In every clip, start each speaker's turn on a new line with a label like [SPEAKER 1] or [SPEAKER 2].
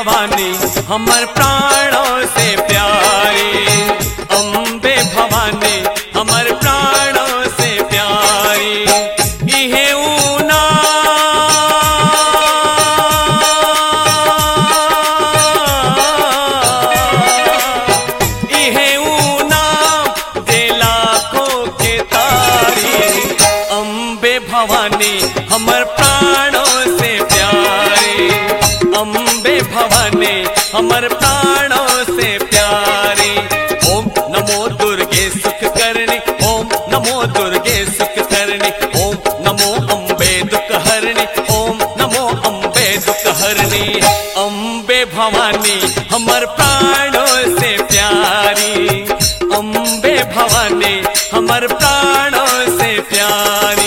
[SPEAKER 1] भवानी हमर प्राणों से प्यारी, अम्बे भवानी हमर प्राणों से प्यारी। इहे ऊना इहे ऊना दे लाखों के तारी, अम्बे भवानी हमर प्राणों से प्यारी, अम्बे भवानी हमर प्राणों से प्यारी। ओम नमो दुर्गे सुख करनी, ओम नमो दुर्गे सुख करनी, ओम नमो अम्बे दुख हरणी, ओम नमो अम्बे दुख हरणी। अम्बे भवानी हमर प्राणों से प्यारी, अम्बे भवानी हमर प्राणों से प्यारी।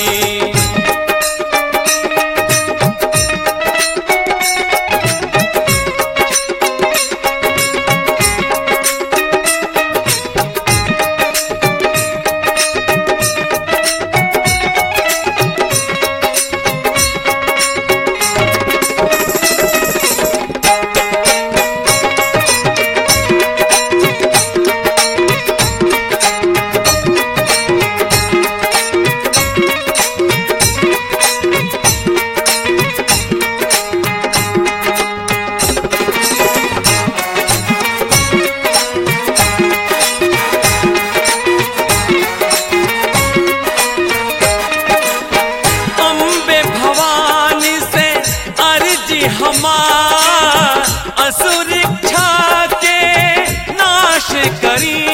[SPEAKER 1] हमार असुर इच्छा के नाश करी,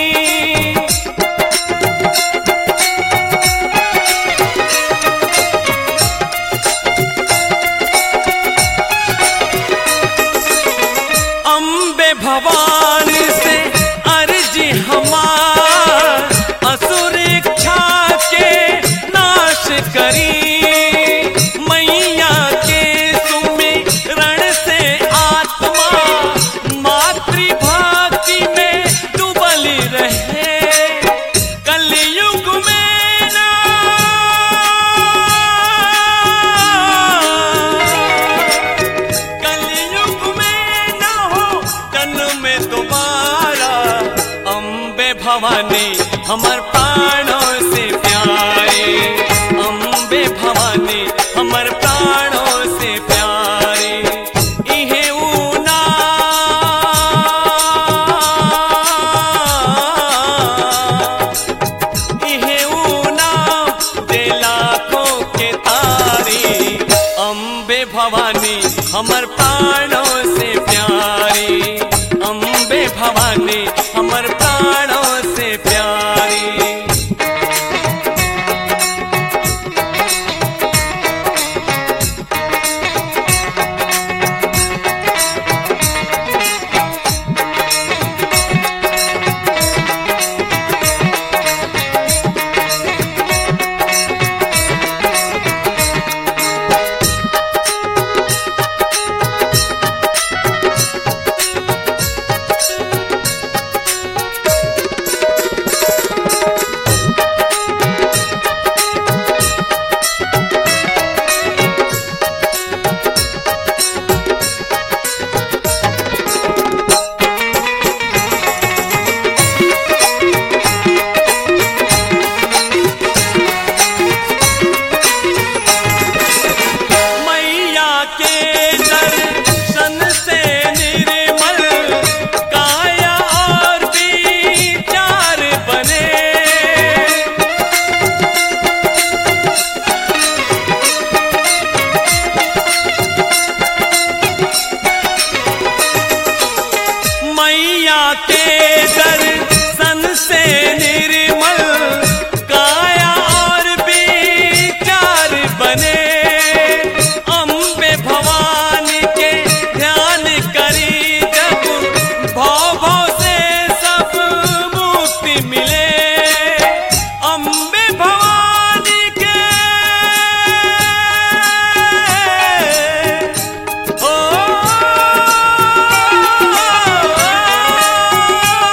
[SPEAKER 1] अम्बे भवानी से अर्जी हमार असुर इच्छा के नाश करी। भवानी हमर प्राणों से प्यारी, अम्बे भवानी हमर प्राणों से प्यारी। इहे ऊना इहे ऊना दे लाखों के तारी, अम्बे भवानी हमर प्राणों से प्यारी, अम्बे भवानी हमर प्राणों से प्यारी। के दर्शन से निर्मल काया और विचार बने, अम्बे भवानी के ध्यान करी जब भव भव से सब मुक्ति मिले। अम्बे भवानी के ओ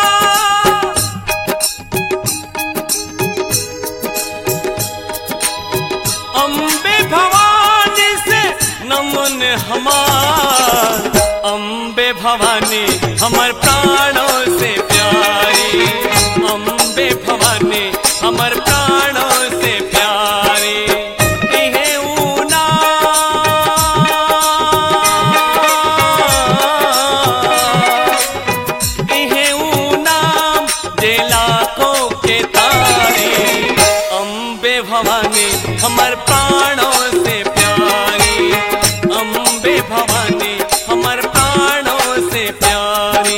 [SPEAKER 1] भवानी हमर प्राणों से प्यारी, अम्बे भवानी हमर प्राणों से प्यारी। इहे ऊना इहे ऊना जे लाखों के तारी, अम्बे भवानी हमर प्राणों से प्यारी, अम्बे भवानी हमर प्राणों से प्यारी।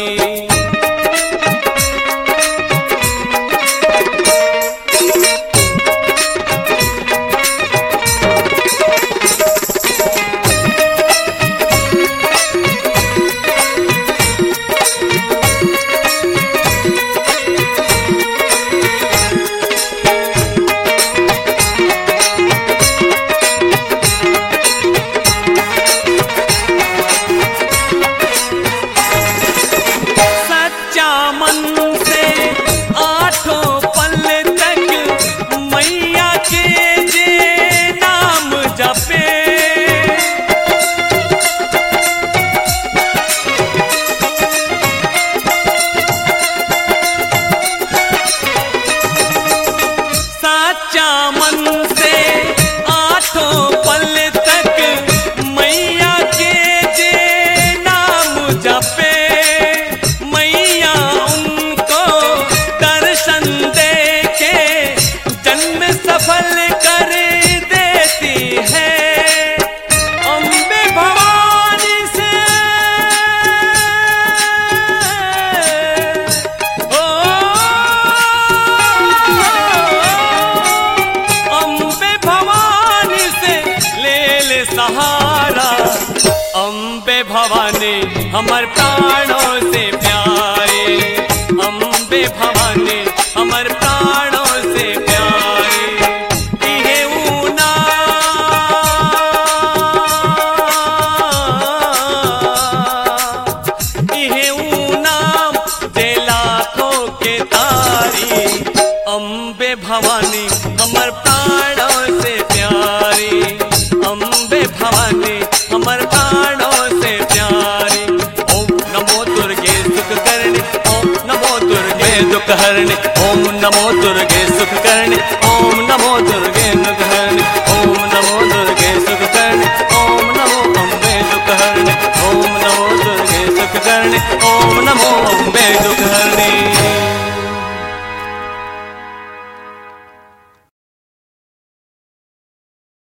[SPEAKER 1] सहारा अम्बे भवानी हमर प्राणों से प्यारी, अम्बे भवानी हमर प्राणों से प्यारी। इहे ऊना इहे ऊना जे लाखों के तारी, अम्बे भवानी हमर प्राणों से प्यारी, अम्बे भवानी हमर प्राणों से प्यारी। ओम नमो दुर्गे सुख करणी, ओम नमो दुर्गे दुख हरणी, ओम नमो दुर्गे सुख करणी, ओम